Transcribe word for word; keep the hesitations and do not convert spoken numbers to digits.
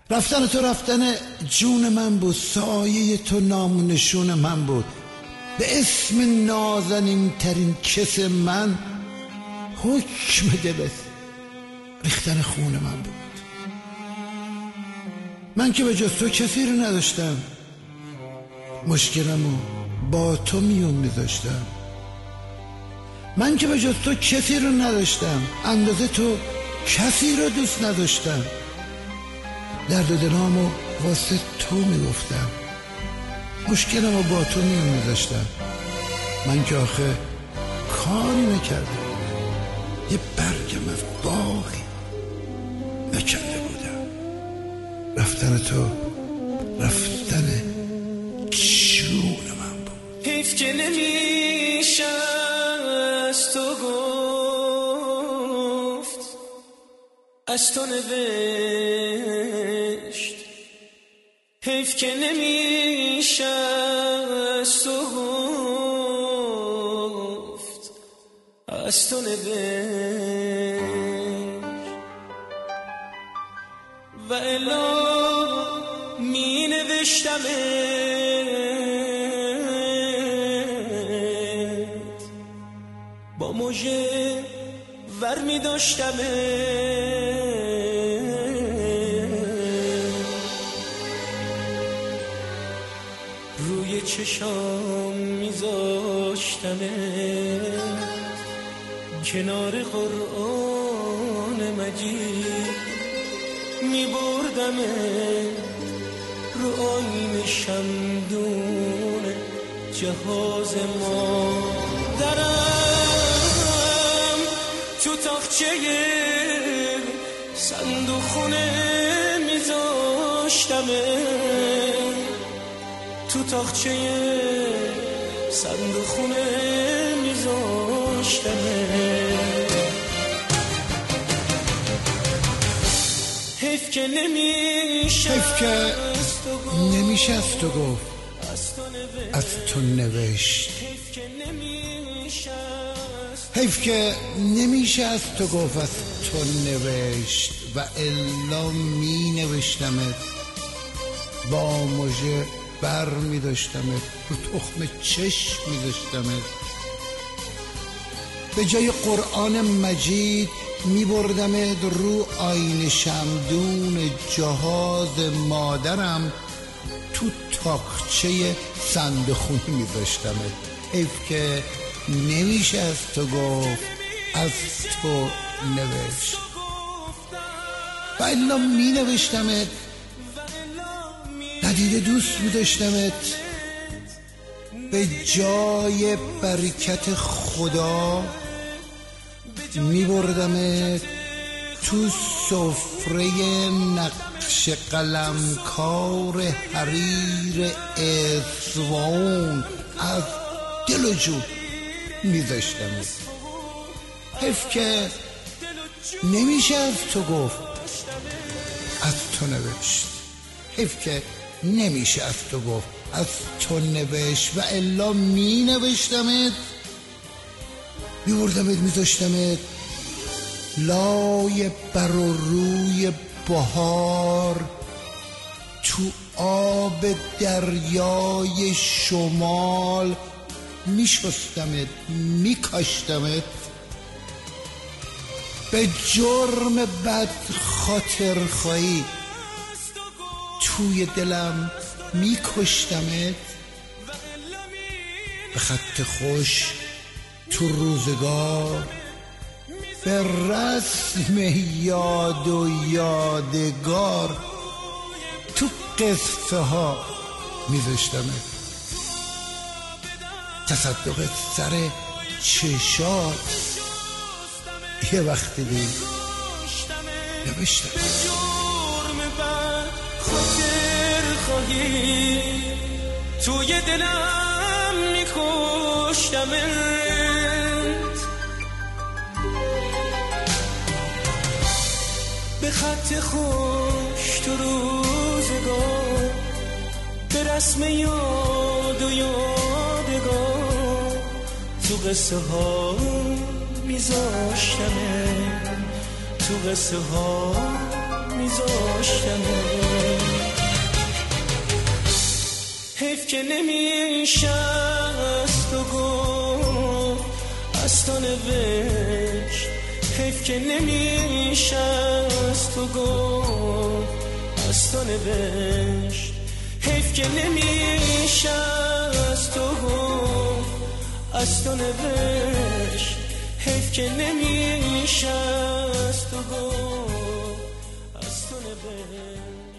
رفتن تو رفتن جون من بود، سایه تو نامونشون من بود، به اسم نازنین ترین کس من حکم دلت ریختن خون من بود. من که به جز تو کسی رو نداشتم، مشکلمو با تو میون میذاشتم. من که به جز تو کسی رو نداشتم، اندازه تو کسی رو دوست نداشتم. درد دلامو واسه تو میگفتم، مشکلمو با تو میون میذاشتم. من که آخه کاری نکردم، یه برگم از باغی نکنده بودم. رفتن تو رفتن جون من بود. حیف که نمیشه از تو گفت، از تو نوشت. حیف که نمیشه از تو گفت، از تو نوشت. و الا می نوشتمت با موجه ور می داشتمت، روی چشام می زاشتمت، کنار قرآن مجید می بردمت، رو آیین شمدون جهاز ما درم، تو تاقچه صندوق خونه میذاشتمت، تو تاقچه صندوق خونه میذاشتمت. حیف که نمیشه حیف که نمیشه از تو گفت، از تو نوشت. حیف که نمیشه از تو گفت، از تو نوشت. و الا می نوشتمت، با مژه بر می داشتمت، رو تخم چشم می داشتمت، به جای قرآن مجید می بردمت رو آیین شمدون جهاز مادرم، تو تاقچه صندوقخونه می داشتمت. حیف که نمیشه از تو گفت، از تو نوشت. و الا می نوشتمت، ندیده دوست می داشتمت، به جای برکت خدا می بردمت تو سفره نقش قلمکار حریر اصفهان، از دل و جون می داشتمت. حیف که نمیشه از تو گفت، از تو نوشت. حیف که نمیشه از تو گفت، از تو نوشت. و الا می نوشتمت، می بردمت می داشتمت لای بر و روی بهار، تو آب دریای شمال می شستمت، می کاشتمت، به جرم بد خاطر خواهی توی دلم می کشتمت، به خط خوش تو روزگار، به رسم یاد و یادگار تو قصه ها می ذاشتمت، تصدق سر چشات یه وقتی دی نوشتم. جرم بد خاطر خواهی توی دلم میکشتمت، به خط خوش تو روزگار، به رسم یاد و یادگار تو قصه ها میذاشتمه، تو قصه ها میذاشتمه. که نمیشه از تو گفت از تو نوشت، حیف که نمیشه از تو گفت از تو نوشت، حیف که نمیشه از تو گفت از تو نوشت، حیف که نمیشه از تو گفت از تو نوشت.